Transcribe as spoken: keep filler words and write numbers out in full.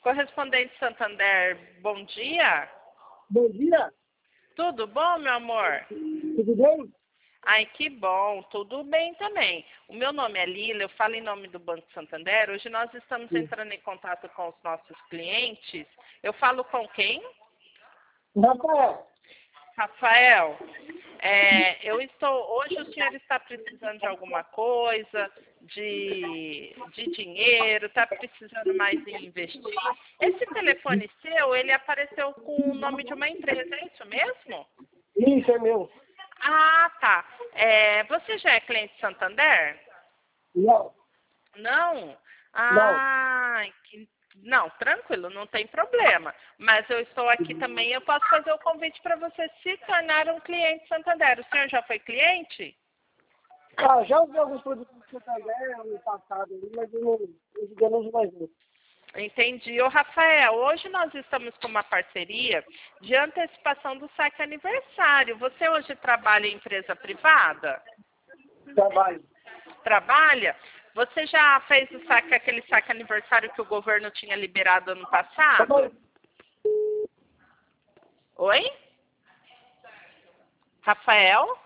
Correspondente Santander, bom dia. Bom dia, Tudo bom, meu amor? tudo bem? Ai, que bom, tudo bem também. O meu nome é Lila, eu falo em nome do Banco Santander. Hoje nós estamos entrando em contato com os nossos clientes. Eu falo com quem? Rafael, Rafael, é, eu estou, hoje o senhor está precisando de alguma coisa, de, de dinheiro, está precisando mais em investir. Esse telefone seu, ele apareceu com o nome de uma empresa, é isso mesmo? isso é meu. Ah, tá. É, você já é cliente Santander? Não, Não? não. Ah, que- não, tranquilo, não tem problema. Mas eu estou aqui também, eu posso fazer o convite para você se tornar um cliente Santander. O senhor já foi cliente? Ah, já usei alguns produtos do Santander no passado, mas eu não, hoje em dia não uso mais não. Entendi. Ô, Rafael, hoje nós estamos com uma parceria de antecipação do saque aniversário. Você hoje trabalha em empresa privada? Trabalho. Trabalha? Você já fez o saque, aquele saque aniversário que o governo tinha liberado ano passado? Oi? Rafael?